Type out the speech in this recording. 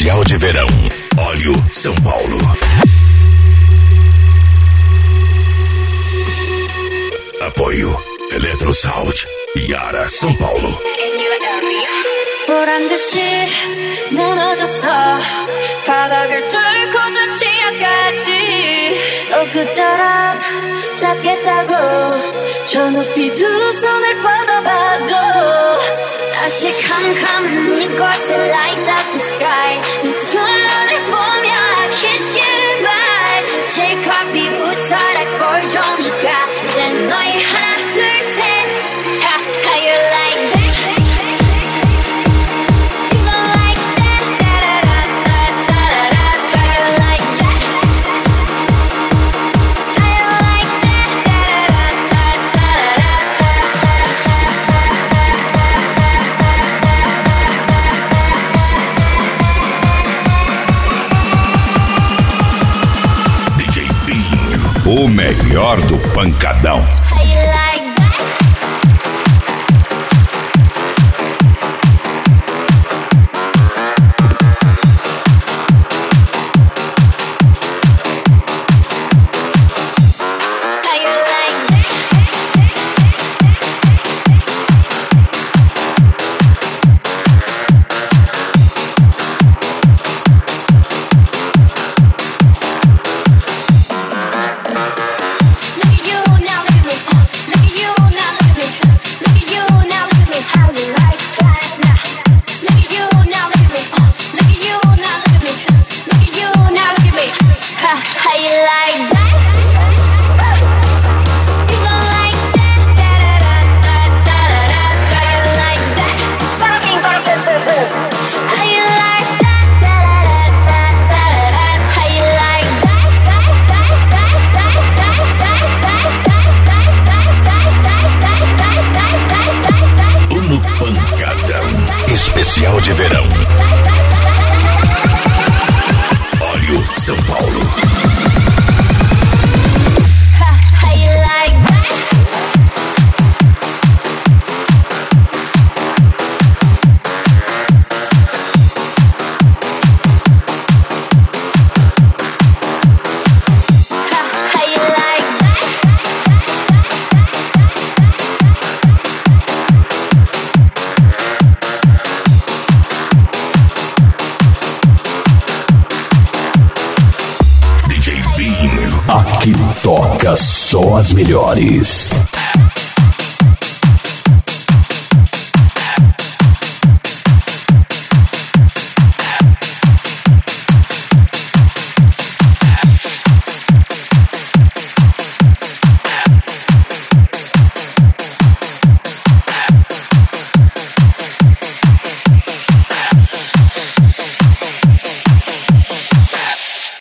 Especial de verão. Óleo São Paulo. Apoio Eletrosound. Yara São Paulo. 보란듯이 무너져서 바닥을 뚫고 저 지하까지 엊그처럼 잡겠다고 저 높이 두 손을 뻗어봐도 다시 캄캄한 이곳에 light up the sky 네 두 눈을 보며 I kiss you bye 실컷 비웃어라 꼴좋으니까 이제 너희 하나 둘 셋 How you like that O melhor do pancadão. Especial de verão. Óleo São Paulo. Aqui toca só as melhores.